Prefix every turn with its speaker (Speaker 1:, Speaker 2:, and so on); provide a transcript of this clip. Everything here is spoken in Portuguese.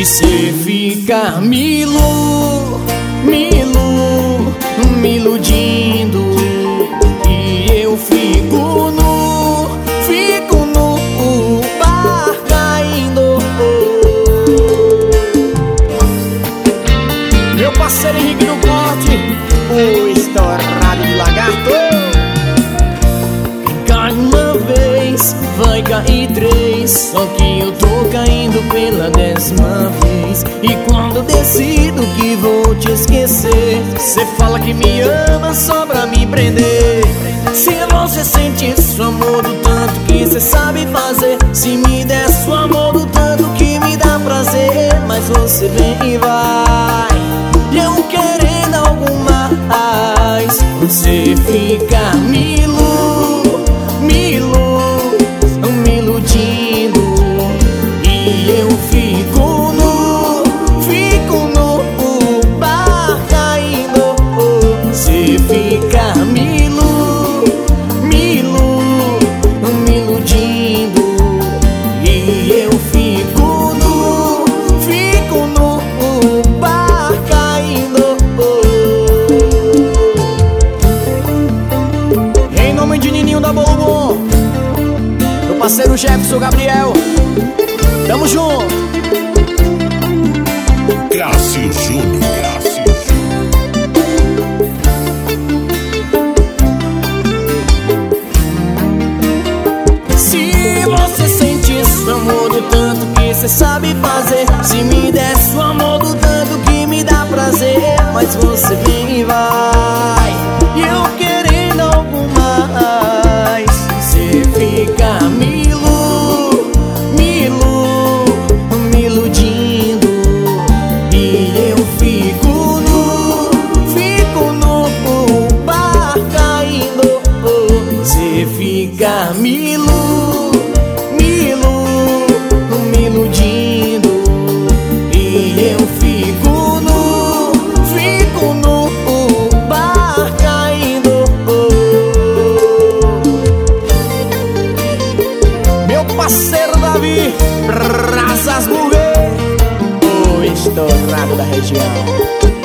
Speaker 1: E cê fica me iludindo, e eu fico no bar caindo. Meu parceiro Henrique do Corte, o estourado de lagarto. Cai uma vez, vai cair três, só que eu tô caindo pela 10ª vez. E quando decido que vou te esquecer, cê fala que me ama só pra me prender. Se você sente isso, amor, do tanto que cê sabe fazer, se me der seu amor, do tanto que me dá prazer. Mas você vem e vai, e eu querendo algo mais. Você fica me iludindo, e eu fico no bar caindo. Você fica me iludindo, e eu fico no bar caindo. Em nome de Nininho da Bolo Bom, meu parceiro Jefferson Gabriel, tamo junto.
Speaker 2: Cássio Júnior.
Speaker 1: Se você sente isso, amor, do tanto que cê sabe fazer, se me der seu amor, do tanto que me dá prazer. Mas você vem e vai, e eu querendo algo mais. Cê fica me iludindo, e eu fico no bar caindo. Você fica me iludindo, e eu fico no bar caindo. Meu parceiro Davi, Brasas Burguês, o estourado da região.